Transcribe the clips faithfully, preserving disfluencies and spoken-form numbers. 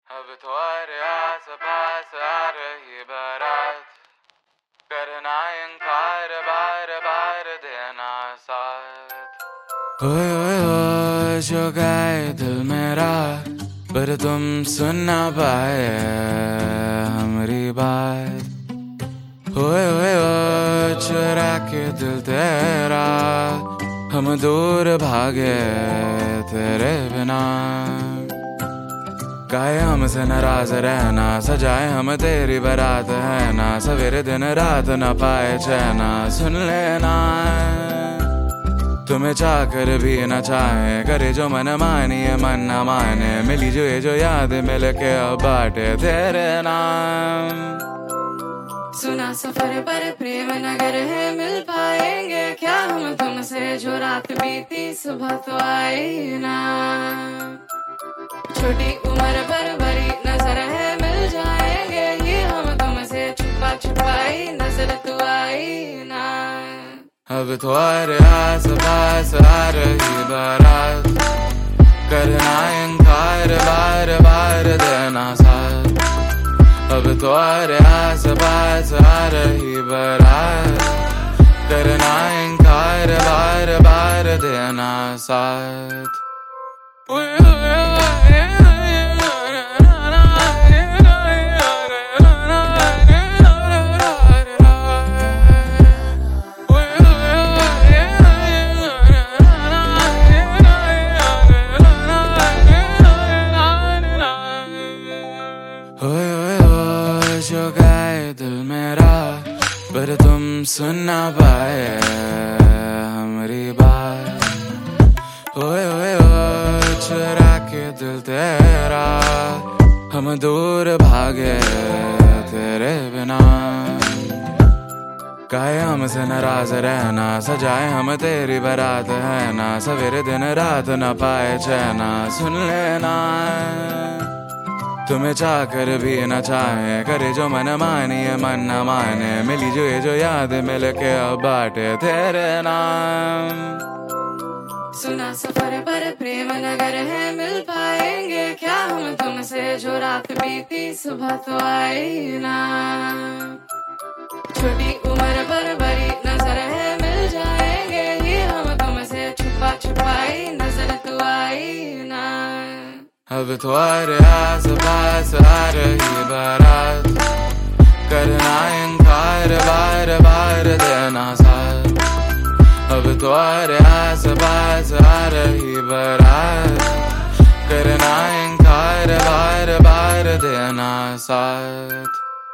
अब तो अरे आस पास आ रही बारात, करना इनकार बार बार देना साथ। ओए ओए ओए जो गाए दिल मेरा, पर तुम सुन ना पाए हमारी बात। ओए ओए ओए चुरा के दिल तेरा, हम दूर भागे तेरे बिना। काहे हमसे नाराज रहना, सजाए हम तेरी बारात है ना। सवेरे दिन रात न पाए चैना, सुन लेना तुम्हें चाह कर भी न चाहे, करे जो मन मानिए मन न माने। मिली जो ये जो याद मिल के अब बाटे तेरे नाम। सुना सफर पर प्रेम नगर है, मिल पाएंगे क्या हम तुमसे। जो रात बीती सुबह तो आई ना, छोटी उम्र पर बड़ी नजर है, मिल जाएंगे ये हम तुमसे। छुपा छुपाई नजर तू आई ना। अब तो अरे आस पास आ रही बारात, करना इनकार बार बार देना साथ। अब तो अरे आस पास आ रही बारात, करना इनकार बार बार देना साथ। ओए ओए ओए जो गाए दिल मेरा, पर तुम सुन ना पाए हमारी बात। ओए ओए ओए चुरा के दिल तेरा, हम दूर भागे तेरे बिना। काहे हमसे नाराज रहना, सजाए हम तेरी बारात है ना। सवेरे दिन रात न पाए चैना, सुन लेना तुम्हें चाह कर भी न चाहे, करे जो मन मानिए मन न माने। मिली जो ये जो याद मिल के अब बाटे तेरे नाम। सुना सफर पर प्रेम नगर है, मिल पाएंगे क्या हम तुमसे। जो रात बीती सुबह तो आई ना, छोटी उम्र पर बड़ी नजर है, मिल जाएंगे ये हम तुमसे। छुपा छुपाई नजर तू आई ना। अब तो अरे आस पास आ रही बारात, करना इनकार बार बार देना साथ। अब तो अरे आस पास आ रही बारात, करना इनकार बार बार देना साथ।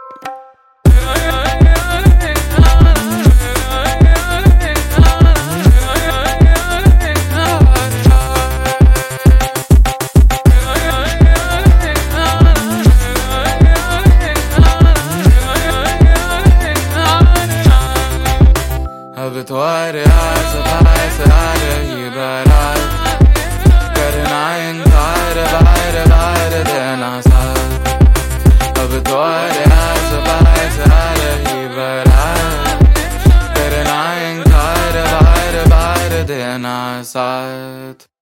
अब तो अरे आस पास आ रही बारात, करना इनकार बार बार देना साथ। अब तो अरे आस पास आ रही बारात, करना इनकार बार बार देना साथ।